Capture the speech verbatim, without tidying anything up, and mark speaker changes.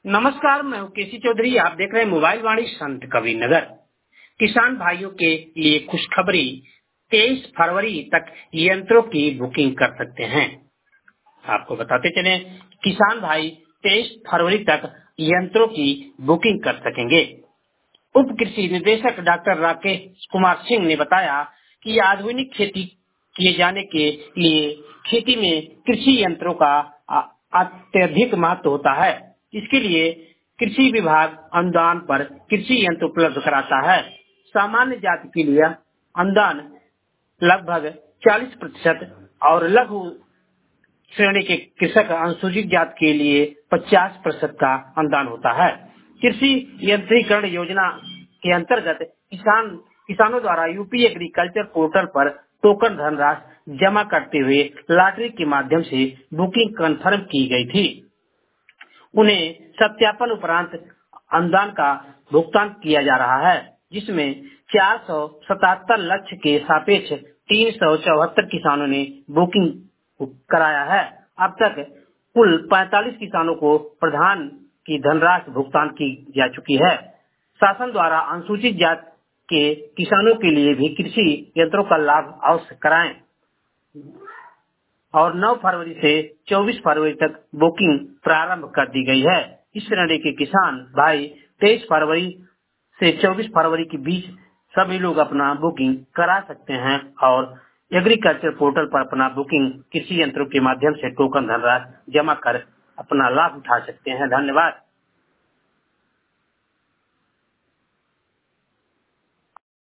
Speaker 1: नमस्कार, मैं हूँ केसी चौधरी। आप देख रहे हैं मोबाइल वाणी संत कबीर नगर। किसान भाइयों के लिए खुशखबरी, तेईस फरवरी तक यंत्रों की बुकिंग कर सकते हैं। आपको बताते चले, किसान भाई तेईस फरवरी तक यंत्रों की बुकिंग कर सकेंगे। उप कृषि निदेशक डॉक्टर राकेश कुमार सिंह ने बताया कि आधुनिक खेती किए जाने के लिए खेती में कृषि यंत्रों का अत्यधिक महत्व होता है। इसके लिए कृषि विभाग अनुदान पर कृषि यंत्र उपलब्ध कराता है। सामान्य जाति के लिए अनुदान लगभग चालीस प्रतिशत और लघु श्रेणी के कृषक अनुसूचित जाति के लिए पचास प्रतिशत का अनुदान होता है। कृषि यंत्रीकरण योजना के अंतर्गत किसान किसानों द्वारा यूपी एग्रीकल्चर पोर्टल पर टोकन धनराशि जमा करते हुए लॉटरी के माध्यम से बुकिंग कन्फर्म की गई थी। उन्हें सत्यापन उपरांत अनुदान का भुगतान किया जा रहा है, जिसमें चार सौ सतहत्तर लक्ष्य के सापेक्ष तीन सौ चौहत्तर किसानों ने बुकिंग कराया है। अब तक कुल पैंतालीस किसानों को प्रधान की धनराशि भुगतान की जा चुकी है। शासन द्वारा अनुसूचित जाति के किसानों के लिए भी कृषि यंत्रों का लाभ अवश्य कराएं और नौ फरवरी से चौबीस फरवरी तक बुकिंग प्रारंभ कर दी गई है। इस श्रेणी के किसान भाई तेईस फरवरी से चौबीस फरवरी के बीच सभी लोग अपना बुकिंग करा सकते हैं और एग्रीकल्चर पोर्टल पर अपना बुकिंग कृषि यंत्रों के माध्यम से टोकन धनराशि जमा कर अपना लाभ उठा सकते हैं। धन्यवाद।